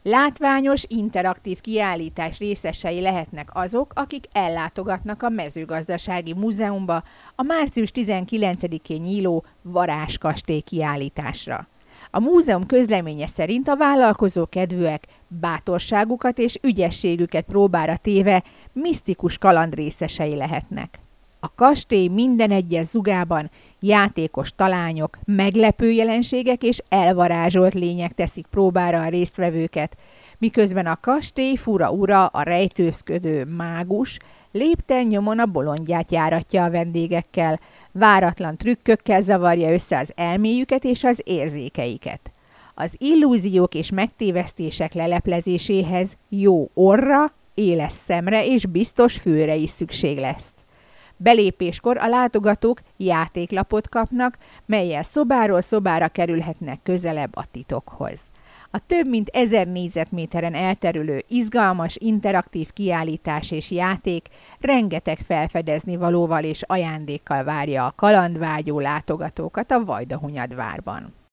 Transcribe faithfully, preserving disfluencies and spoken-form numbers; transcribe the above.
Látványos, interaktív kiállítás részesei lehetnek azok, akik ellátogatnak a Mezőgazdasági Múzeumba a március tizenkilencedikén nyíló Varázskastély kiállításra. A múzeum közleménye szerint a vállalkozó kedvűek bátorságukat és ügyességüket próbára téve misztikus kaland részesei lehetnek. A kastély minden egyes zugában játékos talányok, meglepő jelenségek és elvarázsolt lények teszik próbára a résztvevőket, miközben a kastély fura ura, a rejtőzködő mágus, lépten nyomon a bolondját járatja a vendégekkel, váratlan trükkökkel zavarja össze az elméjüket és az érzékeiket. Az illúziók és megtévesztések leleplezéséhez jó orra, éles szemre és biztos fülre is szükség lesz. Belépéskor a látogatók játéklapot kapnak, mellyel szobáról szobára kerülhetnek közelebb a titokhoz. A több mint ezer négyzetméteren elterülő, izgalmas, interaktív kiállítás és játék rengeteg felfedezni valóval és ajándékkal várja a kalandvágyó látogatókat a Vajdahunyadvárban.